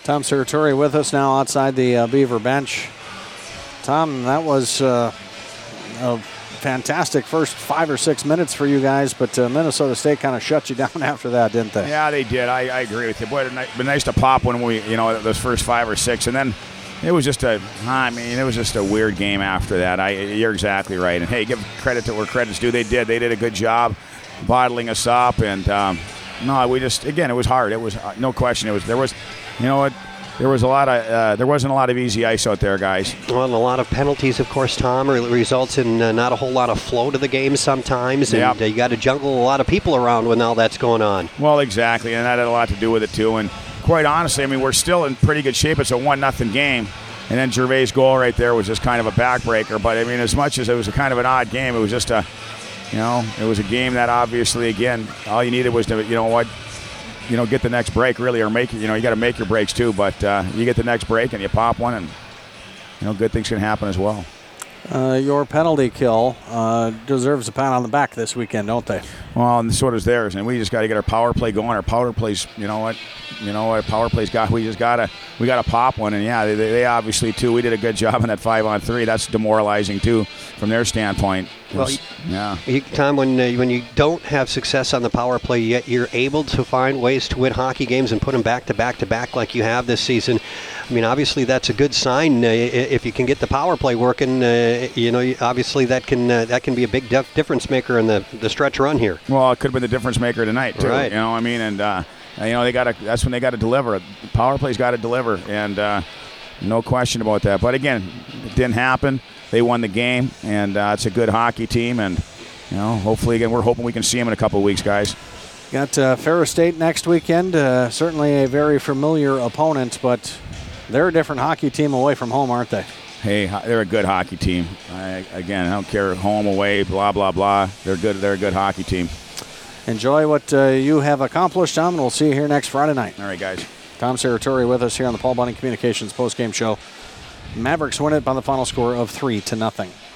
Tom Serratore with us now outside the Beaver bench. Tom, that was a fantastic first 5 or 6 minutes for you guys, but Minnesota State kind of shut you down after that, didn't they? Yeah, they did. I agree with you. Boy, it'd been nice to pop when we, those first 5 or 6, and then it was just a weird game after that. You're exactly right. And hey, give credit to where credit's due. They did a good job bottling us up, and it was hard. It was no question. There wasn't a lot of easy ice out there, guys. Well, and a lot of penalties, of course, Tom, results in not a whole lot of flow to the game sometimes, and you got to juggle a lot of people around when all that's going on. Well, exactly, and that had a lot to do with it too. And quite honestly, we're still in pretty good shape. It's a 1-0 game, and then Gervais' goal right there was just kind of a backbreaker. But as much as it was a kind of an odd game, it was just it was a game that obviously, again, all you needed was to, get the next break, really, or make it. You got to make your breaks too, but you get the next break and you pop one, and good things can happen as well. Your penalty kill deserves a pat on the back this weekend, don't they? Well, and so does theirs, and we just got to get our power play going. Our power plays, power plays we got to pop one, and yeah, they obviously too. We did a good job on that 5-on-3. That's demoralizing too from their standpoint. Tom, when you don't have success on the power play yet, you're able to find ways to win hockey games and put them back to back to back like you have this season. Obviously that's a good sign if you can get the power play working. Obviously that can be a big difference maker in the stretch run here. Well, it could have been the difference maker tonight too. Right. And that's when they got to deliver. The power play's got to deliver, and no question about that. But again, it didn't happen. They won the game, and it's a good hockey team, and hopefully again we're hoping we can see them in a couple of weeks, guys. Got Ferris State next weekend. Certainly a very familiar opponent, but they're a different hockey team away from home, aren't they? Hey, they're a good hockey team. I don't care home, away, blah, blah, blah. They're good. They're a good hockey team. Enjoy what you have accomplished, Tom, and we'll see you here next Friday night. All right, guys. Tom Serratore with us here on the Paul Bunning Communications postgame show. Mavericks win it by the final score of 3-0.